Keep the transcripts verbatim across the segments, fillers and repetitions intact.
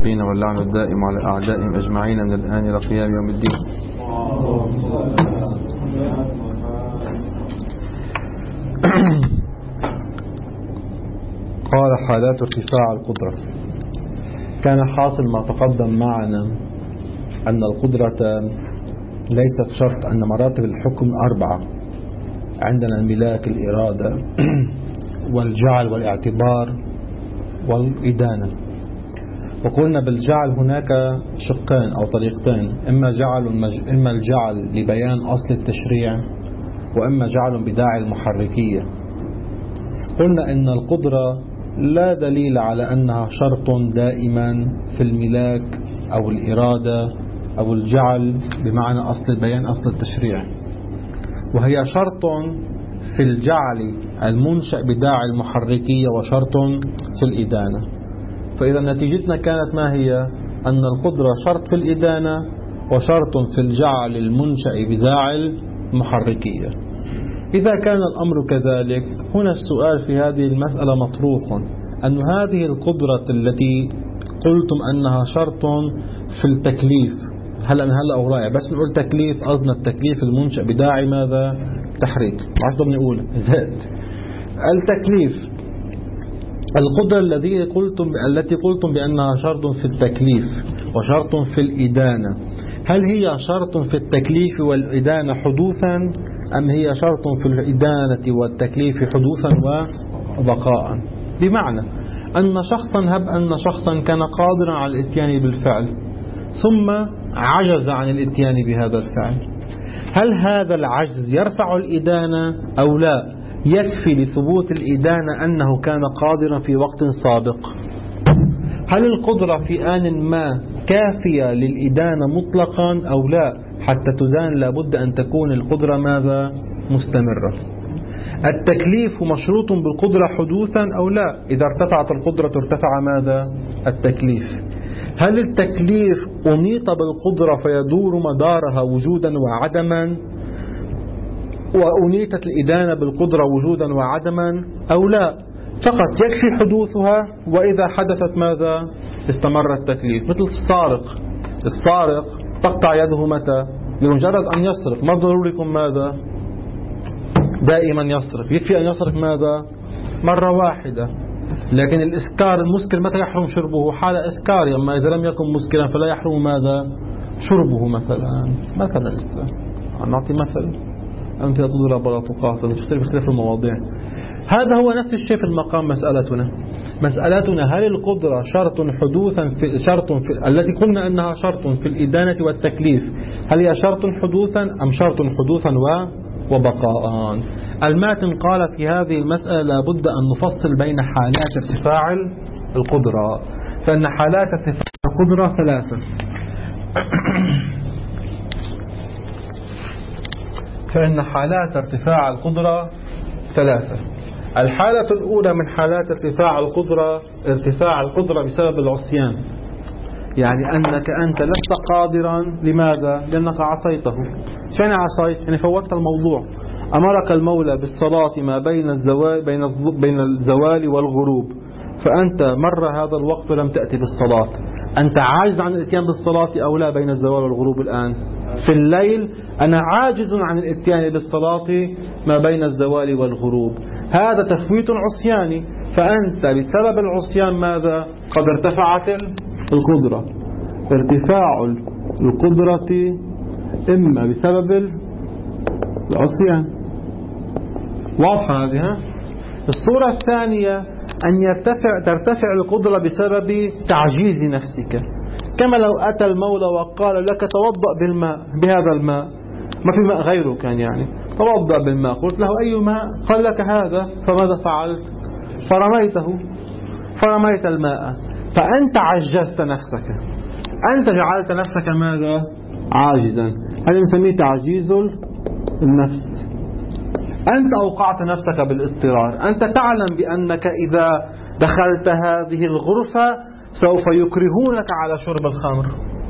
الكافرين واللعن الدائم على أعدائهم أجمعين من الآن إلى قيام يوم الدين. قال حالات ارتفاع القدرة. كان حاصل ما تقدم معنا أن القدرة ليست شرط، أن مراتب الحكم أربعة. عندنا الملاك، الإرادة والجعل والاعتبار والإدانة. وقلنا بالجعل هناك شقين أو طريقتين، إما جعل إما الجعل لبيان أصل التشريع، وإما جعل بداعي المحركية. قلنا إن القدرة لا دليل على أنها شرط دائما في الملاك أو الإرادة أو الجعل بمعنى أصل بيان أصل التشريع، وهي شرط في الجعل المنشأ بداعي المحركية وشرط في الإدانة. فإذا نتيجتنا كانت ما هي؟ أن القدرة شرط في الإدانة وشرط في الجعل المنشأ بداعي المحركية. إذا كان الأمر كذلك، هنا السؤال في هذه المسألة مطروح، أن هذه القدرة التي قلتم أنها شرط في التكليف، هل أنا هلا أو رائع بس نقول تكليف، قصدنا التكليف المنشأ بداعي ماذا؟ تحريك. عشان ضمن نقول زاد التكليف، القدرة الذي قلتم التي قلتم بأنها شرط في التكليف وشرط في الإدانة، هل هي شرط في التكليف والإدانة حدوثا، أم هي شرط في الإدانة والتكليف حدوثا وبقاء؟ بمعنى أن شخصا هب أن شخصا كان قادرا على الاتيان بالفعل ثم عجز عن الاتيان بهذا الفعل، هل هذا العجز يرفع الإدانة أو لا؟ يكفي لثبوت الإدانة أنه كان قادرا في وقت سابق. هل القدرة في آن ما كافية للإدانة مطلقا أو لا؟ حتى تدان لابد أن تكون القدرة ماذا؟ مستمرة. التكليف مشروط بالقدرة حدوثا أو لا؟ إذا ارتفعت القدرة ارتفع ماذا؟ التكليف. هل التكليف أنيط بالقدرة فيدور مدارها وجودا وعدما، وأنيتت الإدانة بالقدرة وجودا وعدما أو لا؟ فقط يكفي حدوثها، وإذا حدثت ماذا؟ استمر التكليف. مثل السارق، السارق تقطع يده متى؟ بمجرد أن يسرق. ما ضروري يكون ماذا؟ دائما يسرق. يكفي أن يسرق ماذا؟ مرة واحدة. لكن الإسكار، المسكر متى يحرم شربه؟ حال إسكار. أما إذا لم يكن مسكرا فلا يحرم ماذا؟ شربه مثلا. مثلا نعطي مثل، أنت تضرب ولا تقاتل، تختلف اختلاف المواضيع. هذا هو نفس الشيء في المقام. مسألتنا مسألتنا هل القدرة شرط حدوثا في شرط في التي قلنا أنها شرط في الإدانة والتكليف، هل هي شرط حدوثا أم شرط حدوثا و وبقاء؟ الماتن قال في هذه المسألة لابد أن نفصل بين حالات ارتفاع القدرة، فإن حالات ارتفاع القدرة ثلاثة. فإن حالات ارتفاع القدرة ثلاثة. الحالة الأولى من حالات ارتفاع القدرة ارتفاع القدرة بسبب العصيان، يعني أنك أنت لست قادرا. لماذا؟ لأنك عصيته. شأن عصيت؟ يعني فوتت الموضوع. أمرك المولى بالصلاة ما بين الزوال بين بين الزوال والغروب، فأنت مر هذا الوقت ولم تأتي بالصلاة. أنت عاجز عن الاتيان بالصلاة أو لا بين الزوال والغروب؟ الآن في الليل أنا عاجز عن الاتيان بالصلاة ما بين الزوال والغروب. هذا تفويت عصياني، فأنت بسبب العصيان ماذا؟ قد ارتفعت القدرة. ارتفاع القدرة إما بسبب العصيان. واضحة هذه؟ ها؟ الصورة الثانية أن يرتفع ترتفع القدرة بسبب تعجيز نفسك، كما لو أتى المولى وقال لك توضأ بالماء، بهذا الماء، ما في ماء غيره كان، يعني توضأ بالماء، قلت له أي ماء؟ قال لك هذا، فماذا فعلت؟ فرميته، فرميت الماء، فأنت عجزت نفسك، أنت جعلت نفسك ماذا؟ عاجزا. هذا نسميه تعجيز النفس. أنت أوقعت نفسك بالاضطرار. أنت تعلم بأنك إذا دخلت هذه الغرفة سوف يكرهونك على شرب الخمر،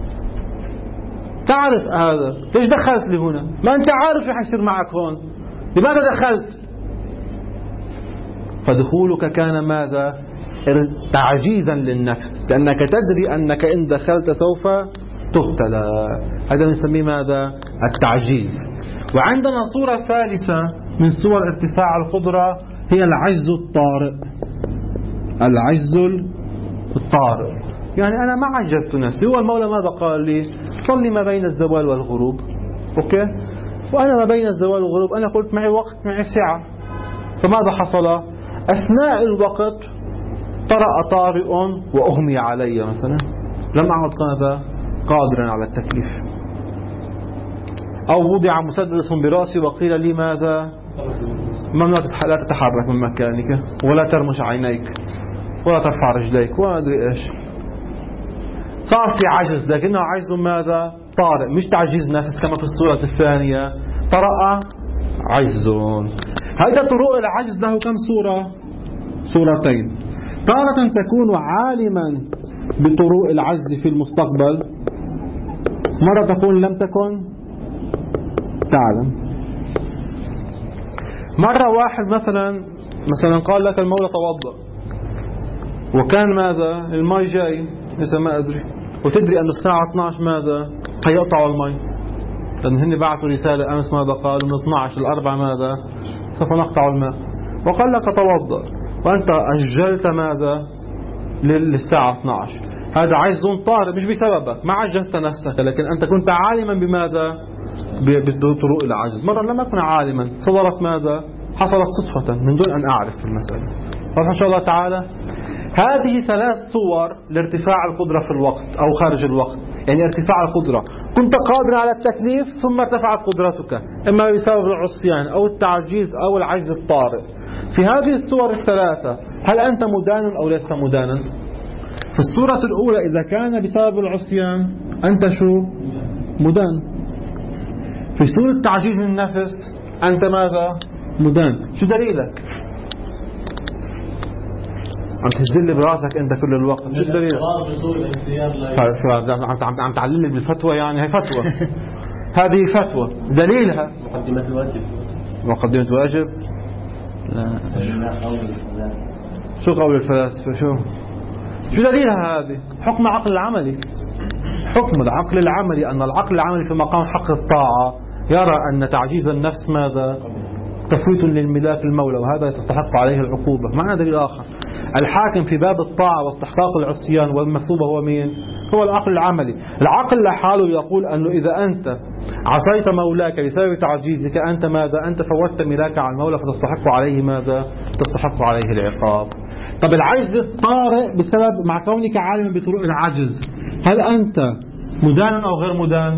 تعرف هذا، ليش دخلت لهنا؟ ما أنت عارف رح يصير معك هون، لماذا دخلت؟ فدخولك كان ماذا؟ تعجيزا للنفس، لأنك تدري أنك إن دخلت سوف تقتل. هذا نسميه ماذا؟ التعجيز. وعندنا صورة ثالثة من صور ارتفاع القدرة هي العجز الطارئ. العجز الطارئ يعني أنا ما عجزت نفسي، هو المولى ماذا قال لي؟ صلي ما بين الزوال والغروب، أوكي؟ وأنا ما بين الزوال والغروب أنا قلت معي وقت، معي ساعة، فماذا حصل؟ أثناء الوقت طرأ طارئ وأغمي علي مثلا، لم أعد ماذا؟ قادرا على التكليف. أو وضع مسدس برأسي وقيل لي ماذا؟ ممنوع لا تتحرك من مكانك، ولا ترمش عينيك، ولا ترفع رجليك، ولا أدري إيش. صار في عجز، لكنه عجز ماذا؟ طارئ، مش تعجيز نفس كما في الصورة الثانية. طرأ عجز. هذا طرق العجز له كم صورة؟ صورتين. تارة تكون عالما بطرق العجز في المستقبل، مرة تكون لم تكن تعلم. مرة واحد مثلا مثلا قال لك المولى توضأ، وكان ماذا؟ الماء جاي لسه ما أدري، وتدري أن الساعة اثني عشر ماذا؟ حيقطعوا الماء، لأن هن بعثوا رسالة أمس ماذا قالوا؟ من اثني عشر إلى أربعة ماذا؟ سوف نقطع الماء. وقال لك توضأ وأنت أجلت ماذا؟ للساعة اثني عشر. هذا عجز طارئ مش بسببك، ما عجزت نفسك، لكن أنت كنت عالما بماذا؟ بطرق العجز. مرة لم أكن عالما، صدرت ماذا؟ حصلت صدفة من دون أن أعرف في المسألة. واضح إن شاء الله تعالى. هذه ثلاث صور لارتفاع القدرة في الوقت أو خارج الوقت. يعني ارتفاع القدرة، كنت قادرا على التكليف ثم ارتفعت قدرتك، إما بسبب العصيان أو التعجيز أو العجز الطارئ. في هذه الصور الثلاثة هل أنت مدان أو لست مدانا؟ في الصورة الأولى إذا كان بسبب العصيان أنت شو؟ مدان. في صورة تعجيز النفس أنت ماذا؟ مدان. شو دليلك؟ عم تهزلي براسك أنت كل الوقت، شو الدليل؟ عم تعللي بالفتوى، يعني هي فتوى. هذه فتوى، دليلها مقدمة الواجب. مقدمة الواجب؟ لا. شو قول الفلاسفة؟ شو شو دليلها هذه؟ حكم العقل العملي. حكم العقل العملي أن العقل العملي في مقام حق الطاعة يرى أن تعجيز النفس ماذا؟ تفويت للملاك المولى، وهذا تستحق عليه العقوبة. معنى دليل آخر، الحاكم في باب الطاعة واستحقاق العصيان والمثوبة هو مين؟ هو العقل العملي. العقل لحاله يقول أنه إذا أنت عصيت مولاك بسبب تعجيزك أنت ماذا؟ أنت فوتت ملاك على المولى فتستحق عليه ماذا؟ تستحق عليه العقاب. طب العجز الطارئ بسبب مع كونك عالما بطرق العجز، هل أنت مدان أو غير مدان؟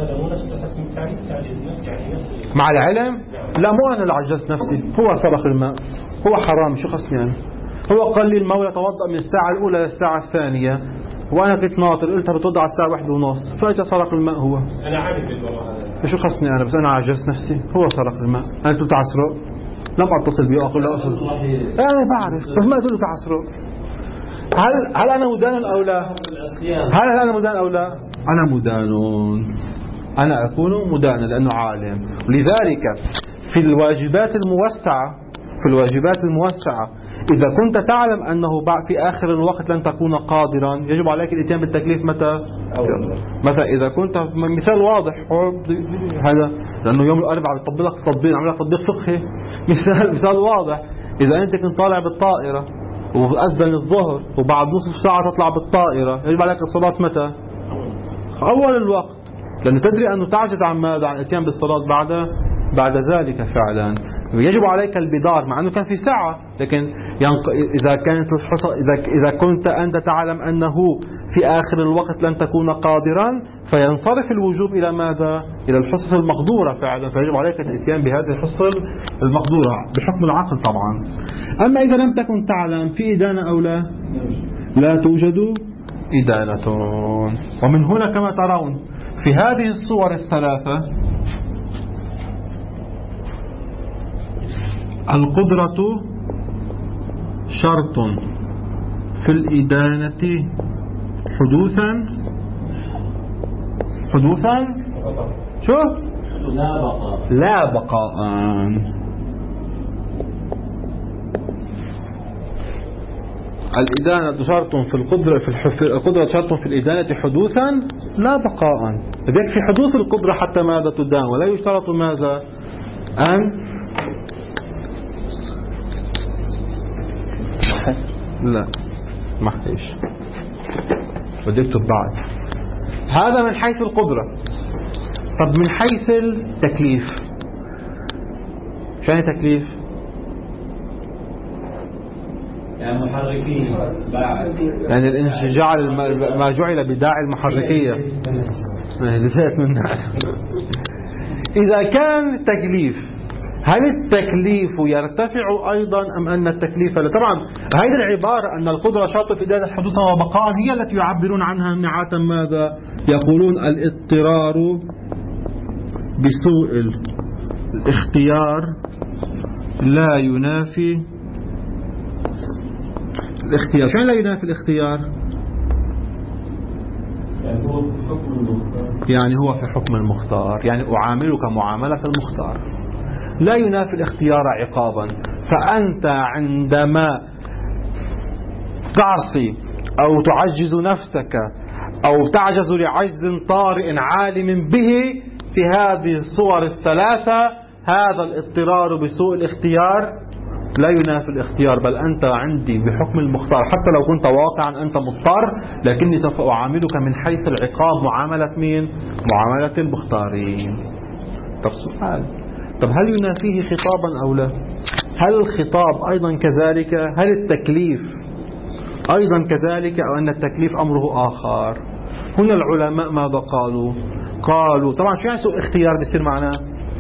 مع العلم؟ لا، مو أنا اللي عجزت نفسي، هو سرق الماء، هو حرام، شو خصني يعني؟ هو قال لي المولى توضأ من الساعة الأولى للساعة الثانية، وأنا كنت ناطر، قلت بتوضأ على الساعة واحدة ونص، فأجا سرق الماء. هو أنا عارف بالموضوع هذا، شو خصني أنا؟ بس أنا عجزت نفسي، هو سرق الماء. أنا قلت تعسره، لم أتصل بيه أقول له أصل أنا بعرف، بس ما قلت له تعسره. هل هل أنا مدان أو لا؟ هل أنا مدان أو لا؟ أنا مدان، أنا أكون مدانا لأنه عالم. ولذلك في الواجبات الموسعة في الواجبات الموسعة إذا كنت تعلم أنه في آخر الوقت لن تكون قادرا يجب عليك الاتيان بالتكليف متى؟ مثلا إذا كنت مثال واضح هذا، لأنه يوم الأربعاء بيطبق لك تطبيق، عمل لك تطبيق فقهي. مثال مثال واضح، إذا أنت كنت طالع بالطائرة وأذن الظهر وبعد نصف ساعة تطلع بالطائرة يجب عليك الصلاة متى؟ أول الوقت، لأنه تدري أنه تعجز عن ماذا؟ عن الاتيان بالصلاة بعد بعد ذلك فعلا. يجب عليك البدار مع أنه كان في ساعة، لكن ينق... إذا كانت الحصة إذا إذا كنت أنت تعلم أنه في آخر الوقت لن تكون قادرا فينصرف الوجوب إلى ماذا؟ إلى الحصص المقدورة فعلا، فيجب عليك الاتيان بهذه الحصص المقدورة بحكم العقل طبعا. أما إذا لم تكن تعلم في إدانة أو لا؟ لا توجد إدانة. ومن هنا كما ترون في هذه الصور الثلاثة القدرة شرط في الإدانة حدوثا حدوثا شو؟ لا بقاء لا بقاء. الإدانة شرط في القدرة في, الح... في القدرة شرط في الإدانة حدوثا لا بقاء. يكفي حدوث القدرة حتى ماذا تدان، ولا يشترط ماذا أن لا ما حيش بدي اكتب بعد. هذا من حيث القدرة. طب من حيث التكليف، شو يعني تكليف؟ يعني محركين بعد، يعني الانشجاع ما جعل بداعي المحركية لزيت منها. إذا كان تكليف، هل التكليف يرتفع أيضا أم أن التكليف لا؟ طبعا هذه العبارة أن القدرة شرط في إدانة حدوثا وبقاء هي التي يعبرون عنها نعاتا ماذا؟ يقولون الاضطرار بسوء الاختيار لا ينافي الاختيار. شو لا ينافي الاختيار؟ يعني هو في حكم المختار، يعني هو في حكم المختار، يعني أعاملك معاملة المختار. لا ينافي الاختيار عقابا. فأنت عندما تعصي أو تعجز نفسك أو تعجز لعجز طارئ عالم به في هذه الصور الثلاثة، هذا الاضطرار بسوء الاختيار لا ينافي الاختيار، بل أنت عندي بحكم المختار. حتى لو كنت واقعا أنت مضطر، لكني سوف أعاملك من حيث العقاب معاملة مين؟ معاملة المختارين. طب سؤال، طب هل ينافيه خطابا أو لا؟ هل الخطاب أيضا كذلك؟ هل التكليف أيضا كذلك، أو أن التكليف أمره آخر؟ هنا العلماء ماذا قالوا؟ قالوا طبعا شو يعني سوء اختيار بيصير معناه؟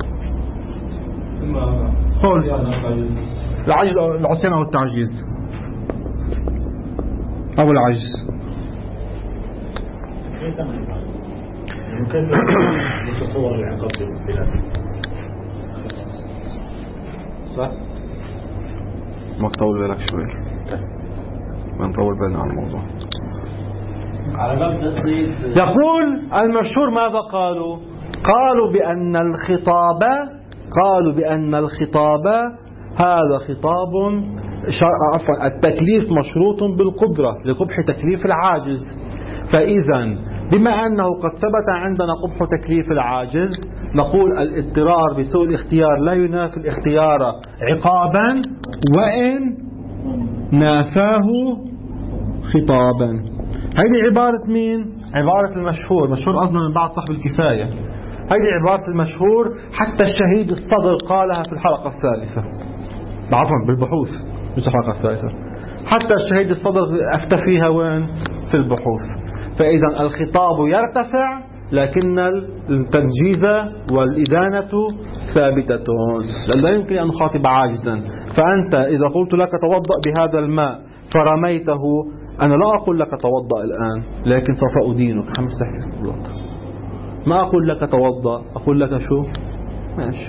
قول العجز أو العصيان أو التعجيز أو العجز. كيف يتصور العقاب بلا صح؟ ما تطول بالك شوي، ما نطول بالنا على الموضوع. على باب تصريف يقول المشهور ماذا قالوا؟ قالوا بأن الخطاب قالوا بأن الخطاب هذا خطاب عفوا التكليف مشروط بالقدرة لقبح تكليف العاجز. فإذا بما أنه قد ثبت عندنا قبح تكليف العاجز، نقول الاضطرار بسوء الاختيار لا ينافي الاختيار عقابا وإن نافاه خطابا. هذه عبارة مين؟ عبارة المشهور. مشهور أصلا من بعد صاحب الكفاية. هذه عبارة المشهور، حتى الشهيد الصدر قالها في الحلقة الثالثة، عفوا بالبحوث مش الحلقة الثالثة، حتى الشهيد الصدر أفتى فيها وين؟ في البحوث. فإذا الخطاب يرتفع لكن التنجيز والإدانة ثابتة، لا يمكن أن نخاطب عاجزا. فأنت إذا قلت لك توضأ بهذا الماء فرميته، أنا لا أقول لك توضأ الآن، لكن سوف أدينك. ما أقول لك توضأ، أقول لك شو؟ ماشي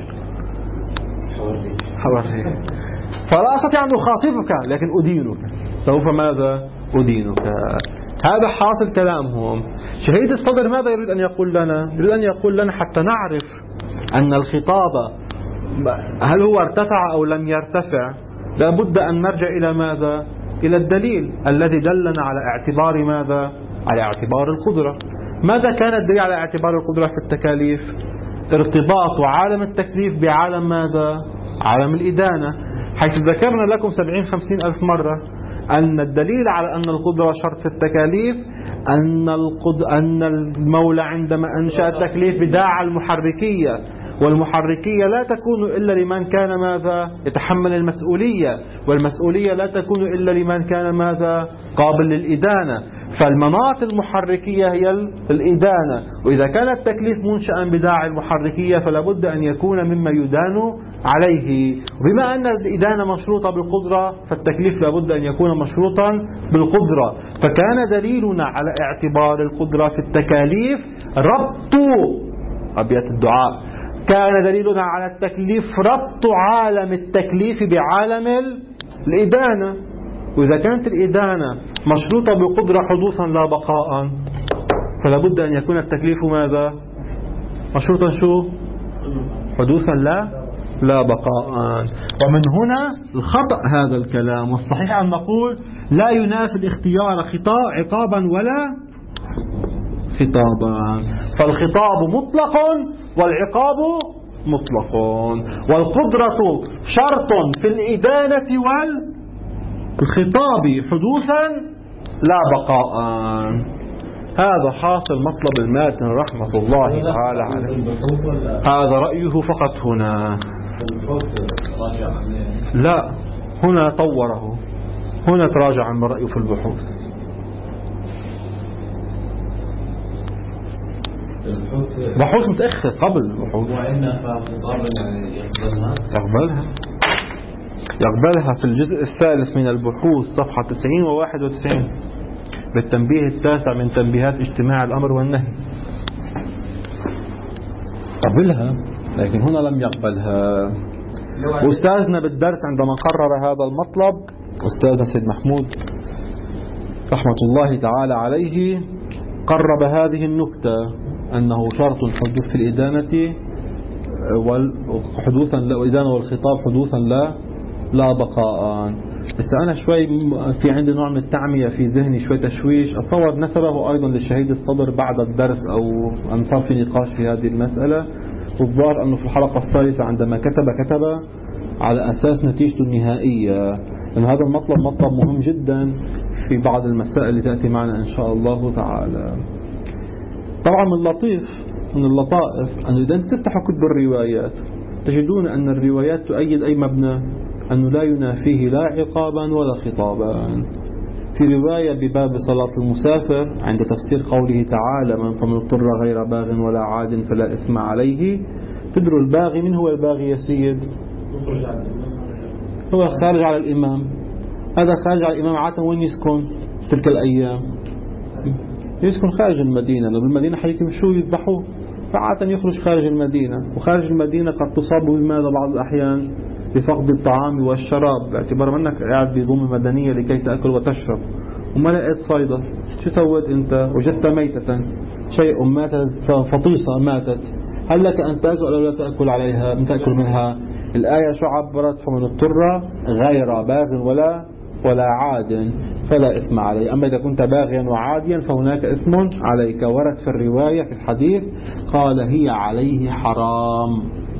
حوري. فلا أستطيع أن أخاطبك لكن أدينك. سوف ماذا؟ أدينك. هذا حاصل كلامهم. شهيد الصدر ماذا يريد أن يقول لنا؟ يريد أن يقول لنا حتى نعرف أن الخطاب هل هو ارتفع أو لم يرتفع، لابد أن نرجع إلى ماذا؟ إلى الدليل الذي دلنا على اعتبار ماذا؟ على اعتبار القدرة. ماذا كان الدليل على اعتبار القدرة في التكاليف؟ ارتباط عالم التكليف بعالم ماذا؟ عالم الإدانة، حيث ذكرنا لكم سبعين خمسين ألف مرة أن الدليل على أن القدرة شرط في التكاليف أن, القد... أن المولى عندما أنشأ التكليف بداعى المحركية، والمحركية لا تكون إلا لمن كان ماذا؟ يتحمل المسؤولية، والمسؤولية لا تكون إلا لمن كان ماذا؟ قابل للإدانة. فالمناط المحركية هي الإدانة، وإذا كان التكليف منشأ بداعي المحركية فلا بد أن يكون مما يدان عليه. وبما أن الإدانة مشروطة بالقدرة فالتكليف لا بد أن يكون مشروطا بالقدرة. فكان دليلنا على اعتبار القدرة في التكاليف ربط أبيات الدعاء، كان دليلنا على التكليف ربط عالم التكليف بعالم الإدانة. وإذا كانت الإدانة مشروطة بقدرة حدوثا لا بقاء، فلا بد أن يكون التكليف ماذا؟ مشروطا شو؟ حدوثا لا لا بقاء. ومن هنا الخطأ هذا الكلام، والصحيح أن نقول لا ينافي الاختيار خطاب عقابا ولا خطابا، فالخطاب مطلق والعقاب مطلق، والقدرة شرط في الإدانة والخطاب حدوثا لا بقاء. هذا حاصل مطلب الماتن رحمة الله تعالى عليه. هذا رأيه فقط هنا، لا هنا طوره، هنا تراجع عن رأيه في البحوث. بحوث متأخر قبل البحوث. يقبلها يقبلها في الجزء الثالث من البحوث صفحة تسعين وواحد وتسعين بالتنبيه التاسع من تنبيهات اجتماع الأمر والنهي. قبلها لكن هنا لم يقبلها. أستاذنا بالدرس عندما قرر هذا المطلب أستاذنا سيد محمود رحمة الله تعالى عليه قرب هذه النكتة، أنه شرط الحدوث في الإدانة وحدوثا لا الإدانة والخطاب حدوثا لا لا بقاء. بس أنا شوي في عندي نوع من التعمية في ذهني، شوي تشويش، أتصور نسبه أيضا للشهيد الصدر بعد الدرس أو أن صار في نقاش في هذه المسألة. والظاهر أنه في الحلقة الثالثة عندما كتب كتب على أساس نتيجته النهائية، لأن هذا المطلب مطلب مهم جدا في بعض المسائل اللي تأتي معنا إن شاء الله تعالى. طبعا من اللطيف من اللطائف أن إذا تفتحوا كتب الروايات تجدون أن الروايات تؤيد أي مبنى، أنه لا ينافيه لا عقابا ولا خطابا. في رواية بباب صلاة المسافر عند تفسير قوله تعالى من فمن اضطر غير باغ ولا عاد فلا إثم عليه، تدروا الباغي من هو الباغي يا سيد؟ هو خارج على الإمام. هذا خارج على الإمام عادة وين يسكن تلك الأيام؟ يسكن خارج المدينة، لو بالمدينة حيمشوا يذبحوه، فعادة يخرج خارج المدينة. وخارج المدينة قد تصاب بماذا بعض الأحيان؟ بفقد الطعام والشراب، باعتبار أنك قاعد بضم مدنية لكي تأكل وتشرب وما لقيت صيدة. شو سويت أنت؟ وجدت ميتة، شيء ماتت فطيسة ماتت، هل لك أن تأكل أو لا تأكل عليها؟ من تأكل منها. الآية شو عبرت؟ فمن اضطر غير باغ ولا ولا عاد فلا إثم عليه. أما إذا كنت باغيا وعاديا فهناك إثم عليك. ورد في الرواية في الحديث قال هي عليه حرام.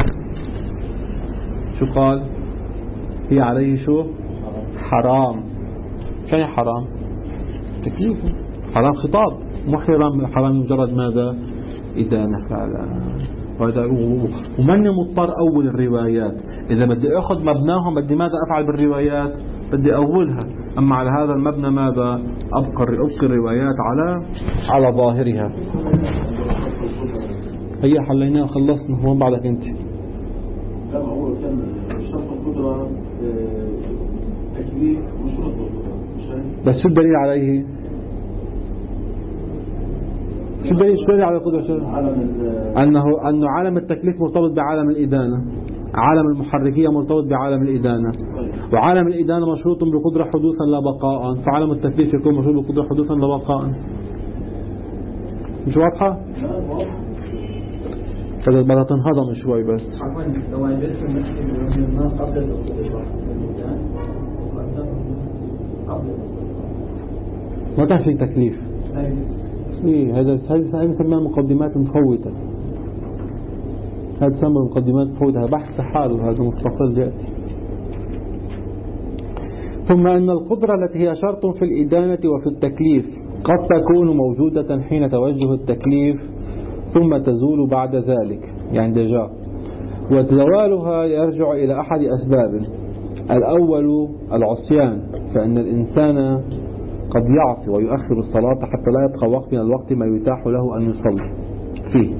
شو قال؟ هي عليه شو؟ حرام. شو يعني حرام؟ تكليف. حرام خطاب، مو حرام حرام مجرد ماذا؟ إدانة فعلا. ومن مضطر أول الروايات. إذا بدي أخذ مبناهم بدي ماذا أفعل بالروايات؟ بدي أولها. أما على هذا المبنى ماذا؟ أبقى أبقى الروايات على على ظاهرها. هي حليناها خلصنا. هو بعدك أنت. لا ما هو كان شرط القدرة تكليف وشروط القدرة. بس شو الدليل عليه؟ شو الدليل شو الدليل على القدرة؟ شو؟ أنه أنه عالم التكليف مرتبط بعالم الإدانة، عالم المحركية مرتبط بعالم الإدانة، وعالم الإدانة مشروط بقدرة حدوثا لا بقاء، فعالم التكليف يكون مشروط بقدرة حدوثا لا بقاء. مش واضحة؟ بدها تنهضم شوي بس. لو وجدت ما قبل القدرة ما تحكي تكليف. إيه هذا هذا يسمى المقدمات المفوتة. هذا يسمى المقدمات المفوتة، هذا بحث حاله، هذا مستقل يأتي. ثم أن القدرة التي هي شرط في الإدانة وفي التكليف قد تكون موجودة حين توجه التكليف ثم تزول بعد ذلك، يعني دجا. وزوالها يرجع إلى أحد أسباب. الأول العصيان، فإن الإنسان قد يعصي ويؤخر الصلاة حتى لا يبقى وقت من الوقت ما يتاح له أن يصلي فيه.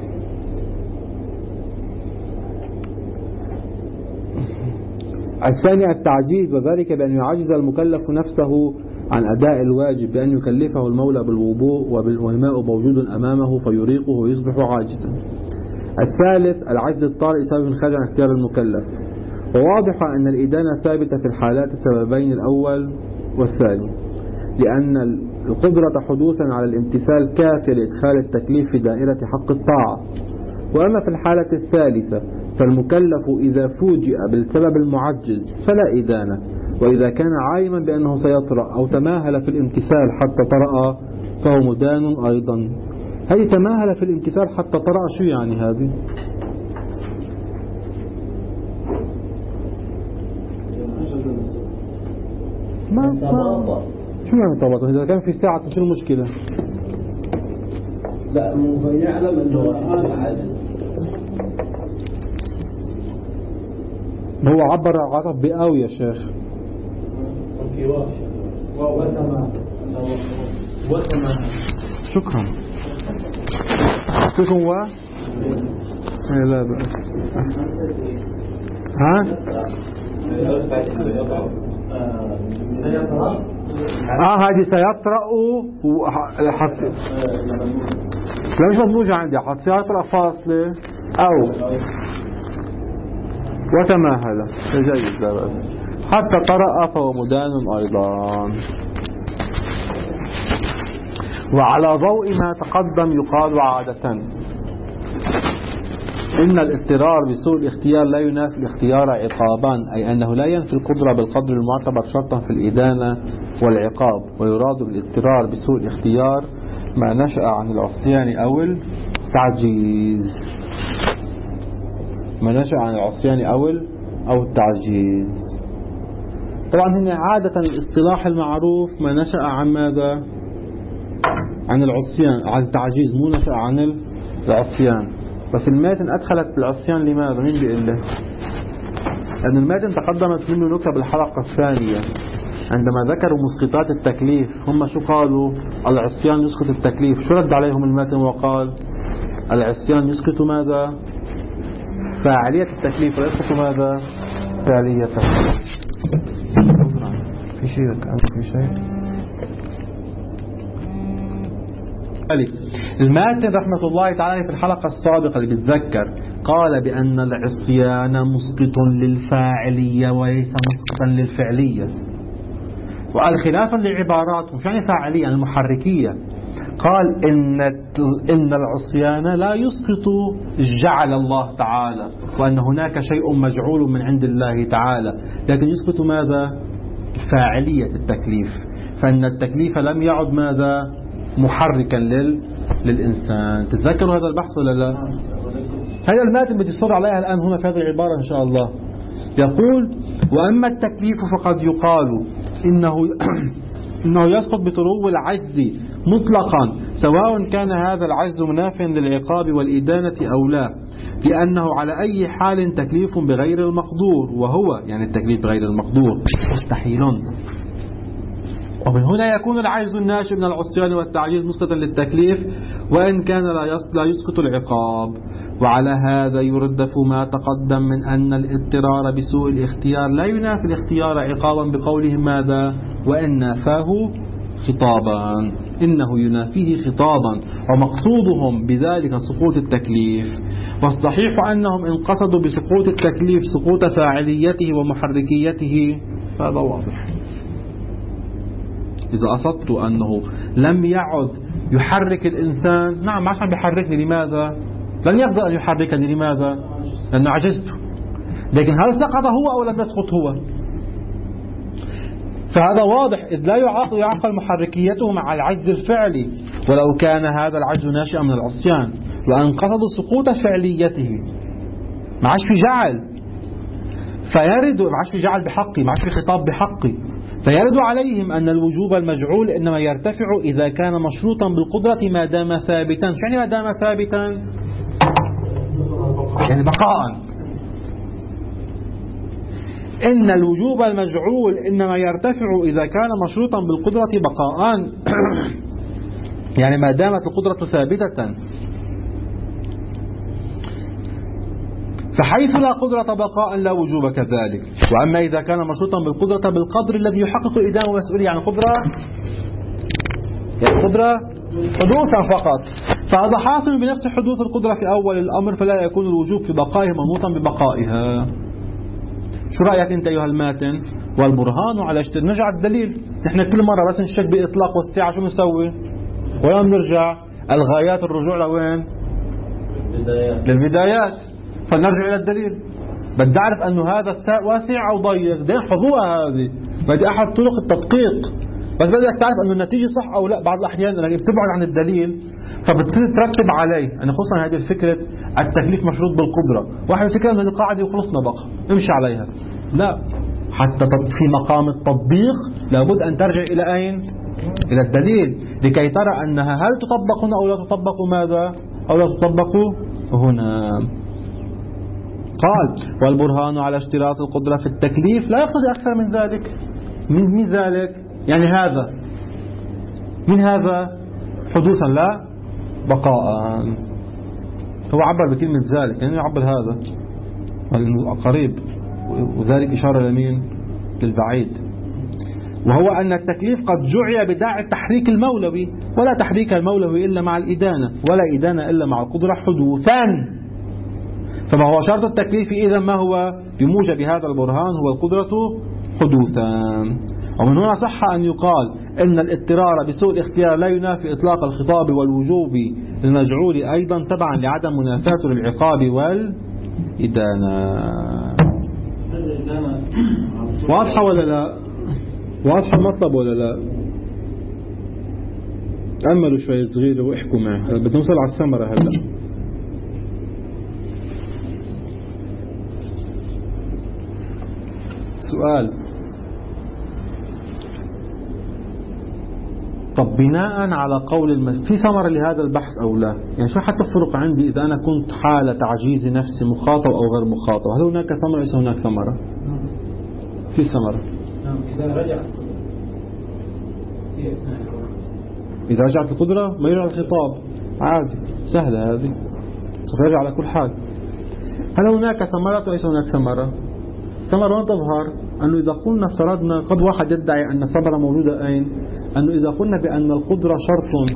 الثاني التعجيز، وذلك بأن يعجز المكلف نفسه عن أداء الواجب بأن يكلفه المولى بالوضوء والماء موجود أمامه فيريقه ويصبح عاجزا. الثالث العجز الطارئ سبب خارج عن اختيار المكلف. وواضح أن الإدانة ثابتة في الحالات السببين الأول والثاني، لأن القدرة حدوثا على الامتثال كافية لإدخال التكليف في دائرة حق الطاعة. وأما في الحالة الثالثة فالمكلف إذا فوجئ بالسبب المعجز فلا إدانة، وإذا كان عالما بأنه سيطرأ أو تماهل في الامتثال حتى طرأ فهو مدان أيضا. هذه تماهل في الامتثال حتى طرأ شو يعني هذه؟ ما ما شو يعني طبعا إذا كان في ساعة شو المشكلة؟ لا هو يعلم أنه الآن عاجز. هو عبر عن بأو يا شيخ. شكرا. شكرا و لا بأس. ها؟ اه هذه سيطرأ وحط لا مش مضبوطة عندي، حط سيطرأ فاصلة أو وتماهل جيد لا بأس. حتى طرأ فهو مدان أيضا. وعلى ضوء ما تقدم يقال عادة إن الاضطرار بسوء الاختيار لا ينافي الاختيار عقابان، أي أنه لا ينفي القدرة بالقدر المعتبر شرطا في الإدانة والعقاب. ويراد بالاضطرار بسوء الاختيار ما نشأ عن العصيان أو التعجيز، ما نشأ عن العصيان أو أو التعجيز. طبعا هنا عادة الاصطلاح المعروف ما نشأ عن ماذا؟ عن العصيان، عن التعجيز، مو نشأ عن العصيان. بس الماتن أدخلت العصيان لماذا؟ مين بيقول له؟ لأن الماتن تقدمت منه نكتة بالحلقة الثانية عندما ذكروا مسقطات التكليف. هم شو قالوا؟ العصيان يسقط التكليف. شو رد عليهم الماتن وقال؟ العصيان يسقط ماذا؟ فاعلية التكليف، ويسقط ماذا؟ فاعليته. في شيء كان في شيء الماتن رحمة الله تعالى في الحلقة السابقة اللي بتذكر قال بأن العصيان مسقط للفاعلية وليس مسقطا للفعلية. وقال خلافا لعبارات مش يعني فاعلية يعني المحركية، قال إن إن العصيان لا يسقط جعل الله تعالى، وأن هناك شيء مجعول من عند الله تعالى، لكن يسقط ماذا؟ فاعلية التكليف. فإن التكليف لم يعد ماذا؟ محركا لل... للإنسان. تتذكروا هذا البحث ولا لا؟ هذا المادة بدي يصر عليها الآن هنا في هذه العبارة إن شاء الله. يقول وأما التكليف فقد يقال إنه إنه يسقط بطرو العجز مطلقا، سواء كان هذا العجز منافيا للعقاب والإدانة أو لا، لأنه على أي حال تكليف بغير المقدور، وهو يعني التكليف بغير المقدور مستحيل. ومن هنا يكون العجز الناشئ من العصيان والتعجيز مسقطا للتكليف وإن كان لا يسقط العقاب. وعلى هذا يردف ما تقدم من أن الاضطرار بسوء الاختيار لا ينافي الاختيار عقابا بقولهم ماذا؟ وإن نافاه خطابا، إنه ينافيه خطابا، ومقصودهم بذلك سقوط التكليف. والصحيح أنهم إن قصدوا بسقوط التكليف سقوط فاعليته ومحركيته هذا واضح. إذا قصدت أنه لم يعد يحرك الإنسان، نعم ما عشان بيحركني، لماذا؟ لن يقدر أن يحركني، لماذا؟ لأنه عجزت. لكن هل سقط هو أو لم يسقط هو؟ فهذا واضح، إذ لا يعقل محركيته مع العجز الفعلي، ولو كان هذا العجز ناشئا من العصيان وأن قصدوا سقوط فعليته ما عادش في جعل، فيرد ما عادش في جعل بحقي، ما عادش في خطاب بحقي، فيرد عليهم أن الوجوب المجعول إنما يرتفع إذا كان مشروطا بالقدرة ما دام ثابتا. شو يعني ما دام ثابتا؟ يعني بقاء. إن الوجوب المجعول إنما يرتفع إذا كان مشروطا بالقدرة بقاء يعني ما دامت القدرة ثابتة. فحيث لا قدرة بقاء لا وجوب كذلك. وأما إذا كان مشروطا بالقدرة بالقدر الذي يحقق الإدامة والمسؤولية عن القدرة، يعني القدرة حدوثا فقط، فهذا حاصل بنفس حدوث القدرة في أول الأمر، فلا يكون الوجوب في بقائه منوطا ببقائها. شو رأيك أنت أيها الماتن؟ والبرهان على اشتراك. نرجع الدليل. نحن كل مرة بس نشك بإطلاق والسعة شو نسوي؟ ولا بنرجع الغايات الرجوع لوين؟ للبدايات. فنرجع إلى الدليل. بدي أعرف أنه هذا الساء واسع أو ضيق، دين حظوها هذه، بدي أحد طرق التدقيق. بس بدك تعرف أنه النتيجة صح أو لا. بعض الأحيان أنك بتبعد عن الدليل فبتصير ترتب عليه. أنا خصوصا هذه الفكرة التكليف مشروط بالقدرة، واحد فكرة أنه القاعدة وخلصنا بقى امشي عليها. لا، حتى في مقام التطبيق لابد أن ترجع إلى أين؟ إلى الدليل، لكي ترى أنها هل تطبق هنا أو لا تطبق ماذا؟ أو لا تطبق هنا. قال والبرهان على اشتراط القدرة في التكليف لا يقتضي أكثر من ذلك. من, من ذلك يعني هذا من هذا حدوثا لا بقاء. هو عبر بكلمة ذلك يعني يعبر هذا قريب، وذلك إشارة لمين؟ للبعيد. وهو أن التكليف قد جعل بداعي التحريك المولوي، ولا تحريك المولوي إلا مع الإدانة، ولا إدانة إلا مع القدرة حدوثا. فما هو شرط التكليف إذا ما هو بموجب هذا البرهان؟ هو القدرة حدوثا. ومن هنا صح أن يقال إن الاضطرار بسوء الاختيار لا ينافي إطلاق الخطاب والوجوب للمجعول أيضا تبعا لعدم منافاته للعقاب والإدانة. واضحة ولا لا؟ واضحة المطلب ولا لا؟ أملوا شوية صغيرة واحكوا معي، بدنا نوصل على الثمرة هلا. سؤال: طب بناء على قول المس... في ثمرة لهذا البحث أو لا؟ يعني شو حتى الفرق عندي إذا أنا كنت حالة تعجيز نفسي مخاطب أو غير مخاطب؟ هل هناك ثمرة ليس هناك ثمرة؟ في ثمرة. إذا رجعت إذا رجعت القدرة ما يرجع الخطاب عادي، سهلة هذه، سوف يرجع على كل حال. هل هناك ثمرة وليس هناك ثمرة؟ ثمرة تظهر أنه إذا قلنا افترضنا، قد واحد يدعي أن الثمرة موجودة أين؟ أنه إذا قلنا بأن القدرة شرط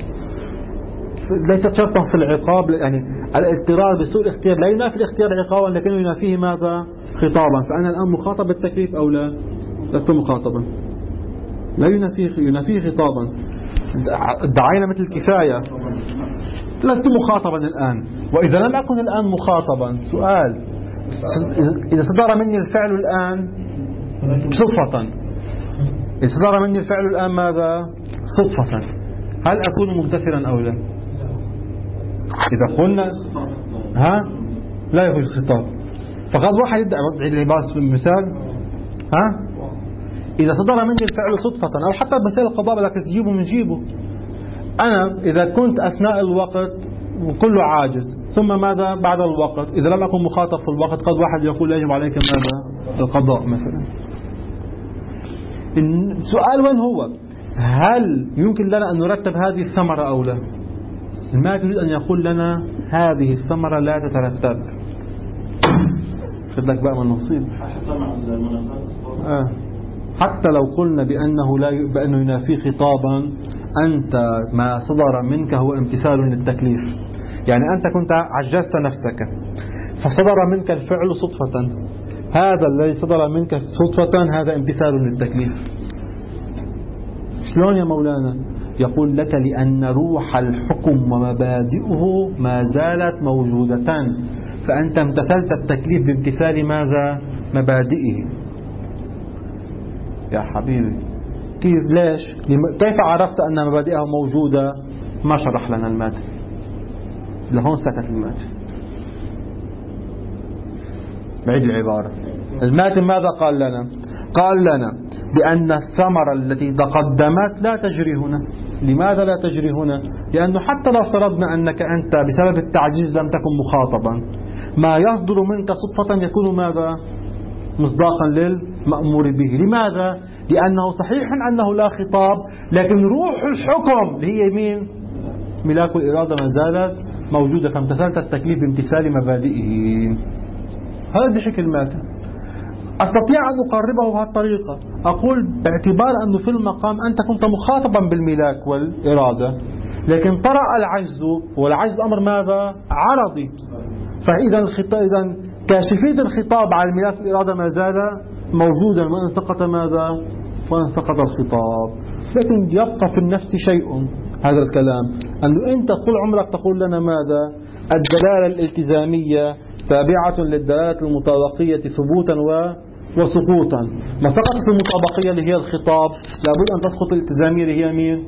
ليست شرطا في العقاب، يعني الاضطرار بسوء الاختيار لا ينافي الاختيار عقابا لكنه ينافيه ماذا؟ خطابا. فأنا الآن مخاطب بالتكليف أو لا؟ لست مخاطبا، لا ينافيه ينافيه خطابا. ادعينا مثل الكفاية، لست مخاطبا الآن. وإذا لم أكن الآن مخاطبا، سؤال: إذا صدر مني الفعل الآن صدفة، إذا صدر مني الفعل الآن ماذا؟ صدفة، هل أكون ممتثلا أو لا؟ إذا قلنا ها لا يخرج الخطاب، فقد واحد يدعي العباس في المثال ها إذا صدر مني الفعل صدفة، أو حتى بمثال القضاء بدك تجيبه من جيبه. أنا إذا كنت أثناء الوقت وكله عاجز، ثم ماذا بعد الوقت؟ إذا لم أكن مخاطب في الوقت قد واحد يقول يجب عليك ماذا؟ القضاء مثلا. السؤال وين هو؟ هل يمكن لنا أن نرتب هذه الثمرة أو لا؟ ما يريد أن يقول لنا هذه الثمرة لا تترتب. خذ لك بقى من نصيب. آه. حتى لو قلنا بأنه لا ي... بأنه ينافي خطابا، أنت ما صدر منك هو امتثال للتكليف. يعني أنت كنت عجزت نفسك فصدر منك الفعل صدفة، هذا الذي صدر منك صدفة هذا امتثال للتكليف. شلون يا مولانا؟ يقول لك لأن روح الحكم ومبادئه ما زالت موجودة، فأنت امتثلت التكليف بامتثال ماذا؟ مبادئه. يا حبيبي كيف؟ ليش؟ كيف عرفت أن مبادئه موجودة؟ ما شرح لنا الماتن، لهون سكت الماتن. بعيد العبارة، الماتن ماذا قال لنا؟ قال لنا بأن الثمرة التي تقدمت لا تجري هنا. لماذا لا تجري هنا؟ لأنه حتى لو افترضنا أنك أنت بسبب التعجيز لم تكن مخاطبا، ما يصدر منك صدفة يكون ماذا؟ مصداقا للمأمور به. لماذا؟ لأنه صحيح أنه لا خطاب، لكن روح الحكم اللي هي مين؟ ملاك الإرادة ما زالت موجودة، فامتثلت التكليف بامتثال مبادئه. هذا ضحك الماتن. أستطيع أن أقربه بهذه الطريقة، أقول باعتبار أنه في المقام أنت كنت مخاطبا بالملاك والإرادة، لكن طرأ العجز، والعجز الأمر ماذا؟ عرضي. فإذا الخطاب، إذا كاشفية الخطاب على الملاك والإرادة ما زال موجودا، وإن سقط ماذا؟ وإن سقط الخطاب. لكن يبقى في النفس شيء، هذا الكلام أنه أنت طول عمرك تقول لنا ماذا؟ الدلالة الالتزامية تابعة للدلالة المطابقية ثبوتا و وسقوطا. ما سقطت المطابقية اللي هي الخطاب لابد أن تسقط الالتزامية اللي هي مين؟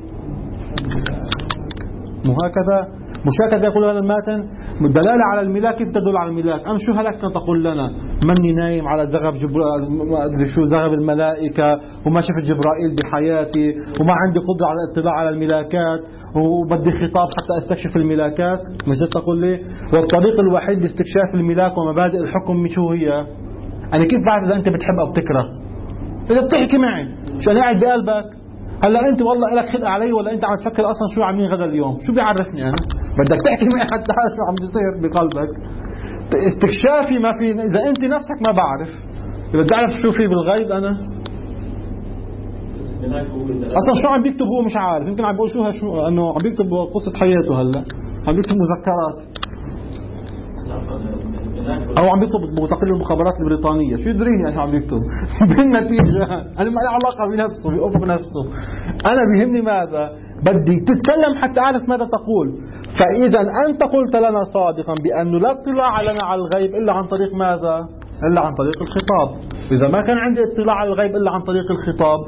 مو هكذا؟ مش هكذا يقول هذا الماتن؟ الدلالة على الملاك كيف تدل على الملاك؟ أم شو هلك تقول لنا مني نايم على زغب جبرائيل، ما أدري شو زغب الملائكة، وما شفت جبرائيل بحياتي، وما عندي قدرة على الاطلاع على الملاكات، وبدي خطاب حتى استكشف الملاكات. مش تقول لي والطريق الوحيد لاستكشاف الملاك ومبادئ الحكم شو هي؟ أنا كيف بعرف إذا أنت بتحب أو بتكره؟ إذا بتحكي معي شو أنا قاعد بقلبك؟ هلا أنت والله لك خلق علي ولا أنت عم تفكر أصلا شو عاملين غدا اليوم؟ شو بيعرفني أنا؟ بدك تحكي معي حتى تعرف شو عم بيصير بقلبك. استكشافي ما في، إذا أنت نفسك ما بعرف، إذا بدي أعرف شو في بالغيب أنا. أصلا شو عم بيكتب هو مش عارف، يمكن عم بقول شو شو إنه عم بيكتب قصة حياته، هلا عم بيكتب مذكرات أو عم بيكتب بتقرير المخابرات البريطانية، شو يدريني ايش عم بيكتب. بالنتيجة أنا ما لي علاقة بنفسه بأفق نفسه، أنا بيهمني ماذا بدي تتكلم حتى أعرف ماذا تقول. فإذا أنت قلت لنا صادقا بأنه لا اطلاع لنا على الغيب إلا عن طريق ماذا؟ إلا عن طريق الخطاب. إذا ما كان عندي اطلاع على الغيب إلا عن طريق الخطاب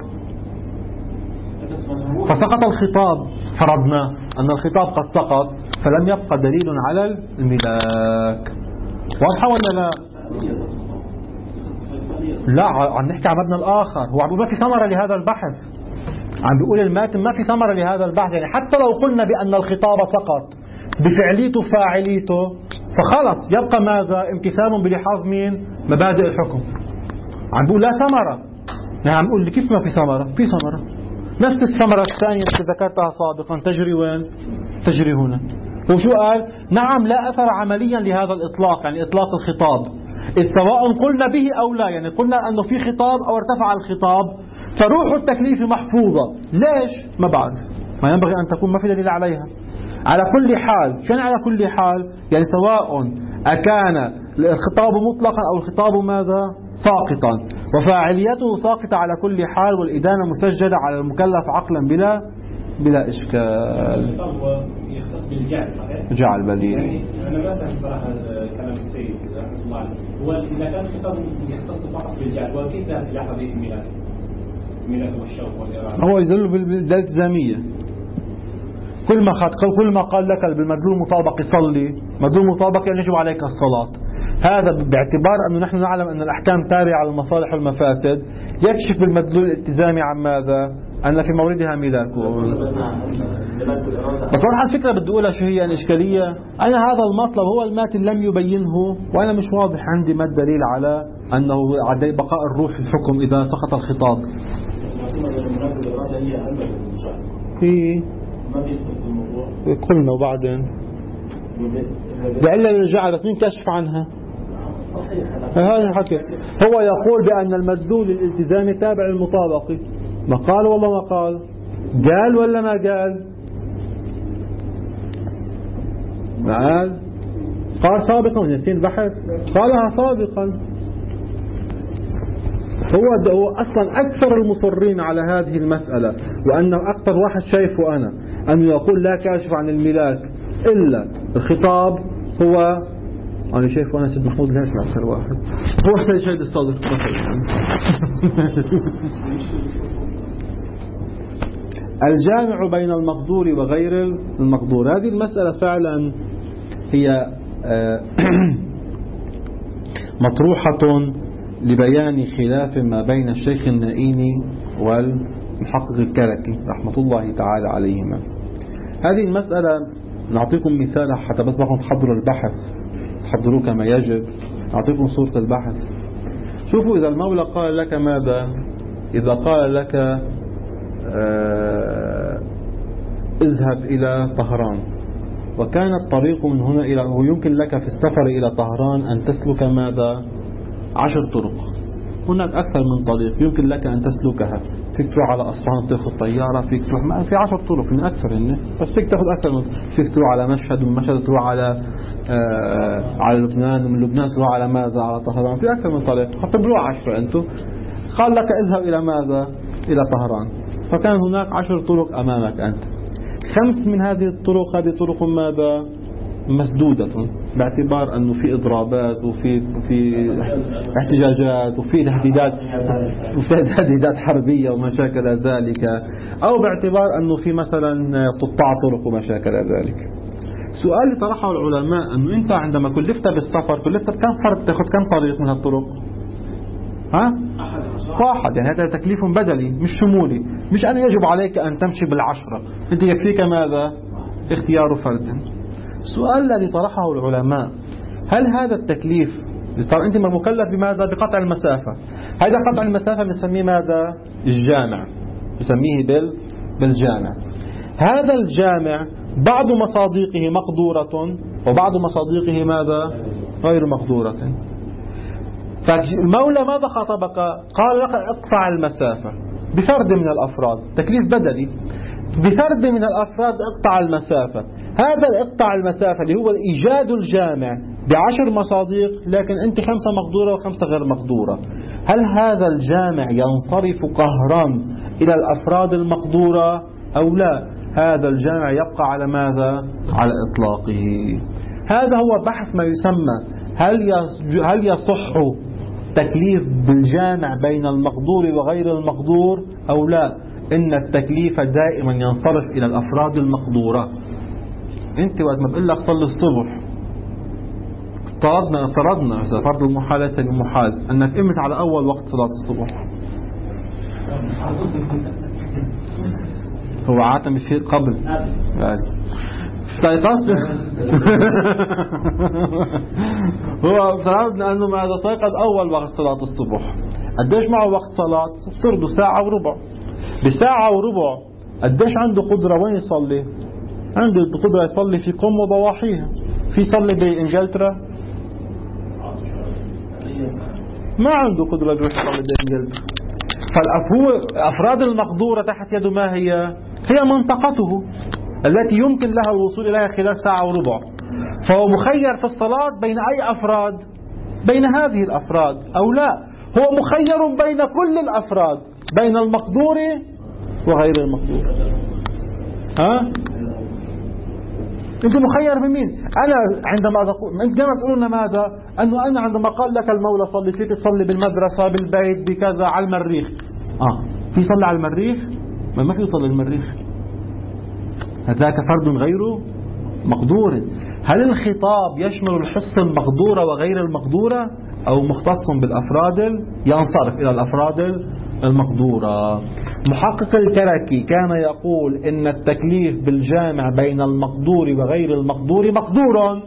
فسقط الخطاب، فرضنا أن الخطاب قد سقط فلم يبقى دليل على الملاك. واضحة ولا لا؟ لا، عم نحكي عن مبنى الآخر. هو عم بيقول ما في ثمرة لهذا البحث، عم بيقول الماتن ما في ثمرة لهذا البحث. يعني حتى لو قلنا بأن الخطاب سقط بفعليته فاعليته فخلص يبقى ماذا؟ امتثال بلحاظ مين؟ مبادئ الحكم. عم بيقول لا ثمرة. يعني عم بيقول لي كيف ما في ثمرة؟ في ثمرة. نفس الثمرة الثانية التي ذكرتها سابقا تجري وين؟ تجري هنا. وشو قال؟ نعم لا أثر عمليا لهذا الإطلاق، يعني إطلاق الخطاب، إذ سواء قلنا به أو لا، يعني قلنا أنه في خطاب أو ارتفع الخطاب فروح التكليف محفوظة. ليش؟ ما بعرف، ما ينبغي أن تكون، ما في دليل عليها. على كل حال، شو يعني على كل حال؟ يعني سواء أكان الخطاب مطلقا أو الخطاب ماذا؟ ساقطا، وفاعليته ساقطة على كل حال، والإدانة مسجلة على المكلف عقلا بلا بلا إشكال. يختص بالجعل صحيح؟ جعل بليل. يعني أنا ما فهم صراحة كلام السيد رحمه الله عليه. هو إذا كان الخطاب يختص فقط بالجعل وكيف ذهب إلى حديث ميلاد؟ ميلاد والشوق والإرادة. هو يدل بالدلالة الالتزامية. كل ما خد كل ما قال لك بالمدلول المطابق صلي، مدلول مطابق يعني يجب عليك الصلاة. هذا باعتبار أنه نحن نعلم أن الأحكام تابعة للمصالح والمفاسد، يكشف بالمدلول الالتزامي عن ماذا؟ أن في موردها ميلاك. بس واضحة الفكرة بدي أقولها شو هي الإشكالية. أنا هذا المطلب هو الماتن لم يبينه، وأنا مش واضح عندي ما الدليل على أنه عدي بقاء الروح الحكم إذا سقط الخطاب. إيه قلنا وبعدين لعل الجعل مين كشف عنها؟ هذا الحكي. هو يقول بأن المدلول الالتزامي تابع للمطابقة. ما قال والله ما قال، قال ولا ما قال؟ ما قال، قال سابقا ونسين البحث قالها سابقا. هو هو أصلا أكثر المصرين على هذه المسألة، وأنه أكثر واحد شايفه أنا أنه يقول لا كاشف عن الملاك إلا الخطاب. هو أنا شايفه أنا سيد محمود الهاشمي أكثر واحد، هو سيد شهيد الصادق. الجامع بين المقدور وغير المقدور، هذه المسألة فعلا هي مطروحة لبيان خلاف ما بين الشيخ النائيني والمحقق الكركي رحمة الله تعالى عليهما. هذه المسألة نعطيكم مثال حتى بس بقوا تحضروا البحث، تحضروا كما يجب. نعطيكم صورة البحث. شوفوا إذا المولى قال لك ماذا؟ إذا قال لك آه اذهب إلى طهران، وكان الطريق من هنا إلى، ويمكن لك في السفر إلى طهران أن تسلك ماذا؟ عشر طرق. هناك أكثر من طريق يمكن لك أن تسلكها. فيك تروح على أصفهان تأخذ طيارة، فيك تروح ما في عشر طرق من أكثر إنه بس فيك تأخذ أكثر من، فيك تروح على مشهد، ومن مشهد تروح على آه على لبنان، ومن لبنان تروح على ماذا؟ على طهران. في أكثر من طريق، حتى بروح عشرة أنتم. قال لك اذهب إلى ماذا؟ إلى طهران. فكان هناك عشر طرق أمامك أنت. خمس من هذه الطرق هذه طرق ماذا؟ مسدودة، باعتبار أنه في إضرابات وفي في احتجاجات وفي تهديدات وفي تهديدات حربية وما شاكل ذلك، أو باعتبار أنه في مثلا قطاع طرق وما شاكل ذلك. سؤال اللي طرحه العلماء أنه أنت عندما كلفت بالسفر كلفت بكم فرد تأخذ كم طريق من الطرق؟ ها؟ واحد، يعني هذا تكليف بدلي مش شمولي، مش أن يجب عليك أن تمشي بالعشرة، أنت يكفيك ماذا؟ اختيار فرد. السؤال الذي طرحه العلماء هل هذا التكليف طبعا أنت مكلف بماذا؟ بقطع المسافة. هذا قطع المسافة نسميه ماذا؟ الجامع، نسميه بال بالجامع. هذا الجامع بعض مصادقه مقدورة وبعض مصادقه ماذا؟ غير مقدورة. فالمولى ماذا خاطبك؟ قال لك اقطع المسافة بفرد من الأفراد، تكليف بدلي، بفرد من الأفراد اقطع المسافة. هذا الاقطع المسافة اللي هو إيجاد الجامع بعشر مصادق، لكن أنت خمسة مقدورة وخمسة غير مقدورة. هل هذا الجامع ينصرف قهرا إلى الأفراد المقدورة أو لا؟ هذا الجامع يبقى على ماذا؟ على إطلاقه. هذا هو بحث ما يسمى هل هل يصح تكليف بالجامع بين المقدور وغير المقدور أو لا؟ إن التكليف دائما ينصرف إلى الأفراد المقدورة. أنت وقت ما بقول لك صلي الصبح، افترضنا افترضنا إذا فرض المحال ليس بمحال أنك قمت على أول وقت صلاة الصبح، هو عاتم في قبل يعني استيقظت هو افترضنا أنه ماذا استيقظ أول وقت صلاة الصبح، قديش معه وقت صلاة؟ افترضوا ساعة وربع. بساعة وربع قديش عنده قدرة وين يصلي؟ عنده قدرة يصلي في قم وضواحيها. في يصلي بإنجلترا؟ ما عنده قدرة يروح يصلي بإنجلترا. فالأفراد المقدورة تحت يده ما هي؟ هي منطقته التي يمكن لها الوصول إليها خلال ساعة وربع. فهو مخير في الصلاة بين أي أفراد؟ بين هذه الأفراد أو لا؟ هو مخير بين كل الأفراد، بين المقدور وغير المقدور. ها؟ أنت مخير بمين؟ أنا عندما أقول أنت دائما تقولون ماذا؟ أنه أنا عندما قال لك المولى صلي فيك تصلي بالمدرسة بالبيت بكذا على المريخ. آه في صلي على المريخ؟ ما ما في يصلي المريخ، هذاك فرد غير مقدور. هل الخطاب يشمل الحصة المقدورة وغير المقدورة أو مختص بالأفراد ينصرف إلى الأفراد المقدورة؟ محقق الكركي كان يقول إن التكليف بالجامع بين المقدور وغير المقدور مقدور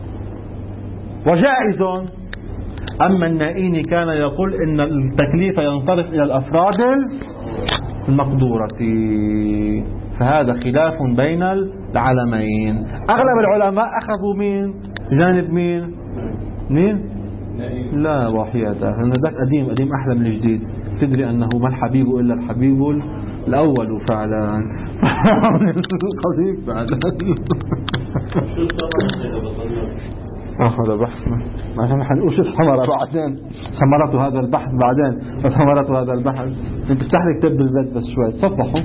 وجائز. أما النائيني كان يقول إن التكليف ينصرف إلى الأفراد المقدورة. فهذا خلاف بين العالمين. أغلب العلماء أخذوا مين؟ جانب مين؟ مين؟ لا وحياته، لأن ذاك قديم قديم أحلى من الجديد. تدري أنه ما الحبيب إلا الحبيب الأول فعلا القديم فعلا. هذا بحثنا عشان حنقول شو ثمرة بعدين، ثمرة هذا البحث بعدين، ثمرة هذا البحث انت تفتح لي كتاب بالبيت بس شوي تصفحوا.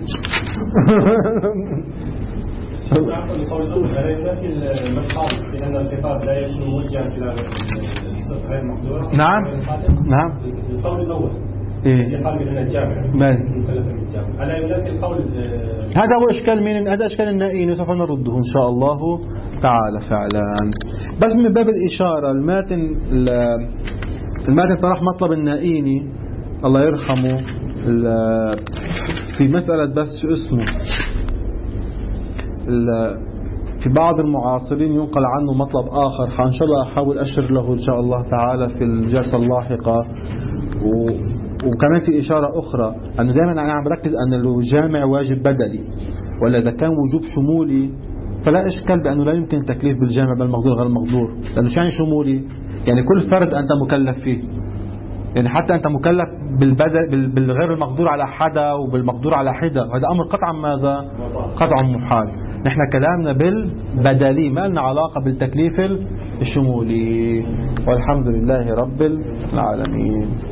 لأن الخطاب لا يكون موجها إلى القصص غير مقدورة. نعم نعم. القول الأول إيه؟ قال من الجامع مكلف بالجامع. ألا يلاقي القول هذا هو إشكال من هذا إشكال النائين، سوف نرده إن شاء الله تعالى فعلا. بس من باب الإشارة الماتن الماتن طرح مطلب النائيني الله يرحمه في مسألة بس شو اسمه في بعض المعاصرين ينقل عنه مطلب آخر، إن شاء الله أحاول أشر له إن شاء الله تعالى في الجلسة اللاحقة. و وكمان في إشارة أخرى أنه دائما أنا عم بركز أن الجامع واجب بدلي، ولا إذا كان وجوب شمولي فلا إشكال بأنه لا يمكن التكليف بالجامع بالمقدور غير المقدور. لأنه شو يعني شمولي؟ يعني كل فرد أنت مكلف فيه، يعني حتى أنت مكلف بالبدل بالغير المقدور على حدا وبالمقدور على حدا، هذا أمر قطعا ماذا؟ قطعا محال. نحن كلامنا بالبدلي، ما لنا علاقة بالتكليف الشمولي. والحمد لله رب العالمين.